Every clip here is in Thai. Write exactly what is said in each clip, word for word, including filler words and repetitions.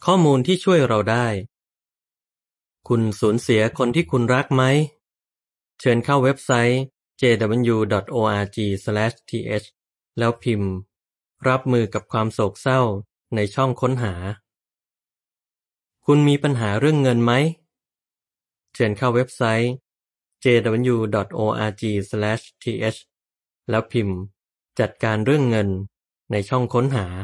ข้อมูลที่ช่วยเราได้ คุณสูญเสียคนที่คุณรักไหม เชิญเข้าเว็บไซต์ เจ ดับเบิลยู ดอท โอ อาร์ จี สแลช ที เอช แล้วพิมพ์ รับมือกับความโศกเศร้าในช่องค้นหา คุณมีปัญหาเรื่องเงินไหม เชิญเข้าเว็บไซต์ เจ ดับเบิลยู ดอท โอ อาร์ จี สแลช ที เอช แล้วพิมพ์ จัดการเรื่องเงินในช่องค้นหา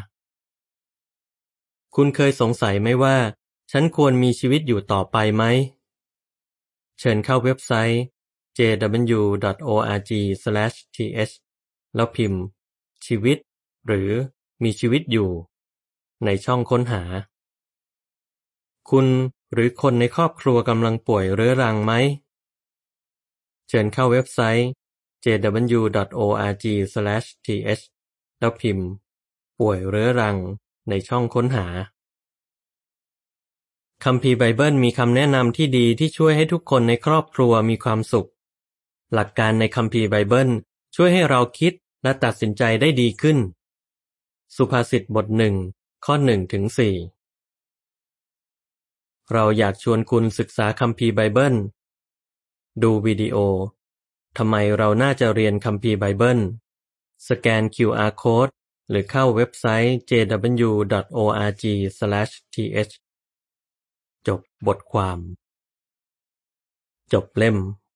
คุณเคยสงสัยไหมว่า ฉันควรมีชีวิตอยู่ต่อไปไหม เชิญเข้าเว็บไซต์ เจ ดับเบิลยู ดอท โอ อาร์ จี สแลช ที เอช แล้วพิมพ์ ชีวิต หรือมีชีวิตอยู่ ในช่องค้นหา คุณหรือคนในครอบครัวกำลังป่วยเรื้อรังไหม เชิญเข้าเว็บไซต์ เจ ดับเบิลยู ดอท โอ อาร์ จี สแลช ที เอช แล้วพิมพ์ ป่วยเรื้อรังในช่องค้นหา คัมภีร์ไบเบิลมีคำแนะนำที่ดีที่ช่วยให้ทุกคนในครอบครัวมีความสุข หลักการในคัมภีร์ไบเบิลช่วยให้เราคิดและตัดสินใจได้ดีขึ้น สุภาษิตบทหนึ่ง ข้อหนึ่งถึงสี่ เราอยากชวนคุณศึกษาคัมภีร์ไบเบิล ดูวิดีโอ ทำไมเราน่าจะเรียนคัมภีร์ไบเบิล สแกน คิว อาร์ Code หรือเข้าเว็บไซต์ เจ ดับเบิลยู ดอท โอ อาร์ จี สแลช ที เอช จบบทความ จบเล่ม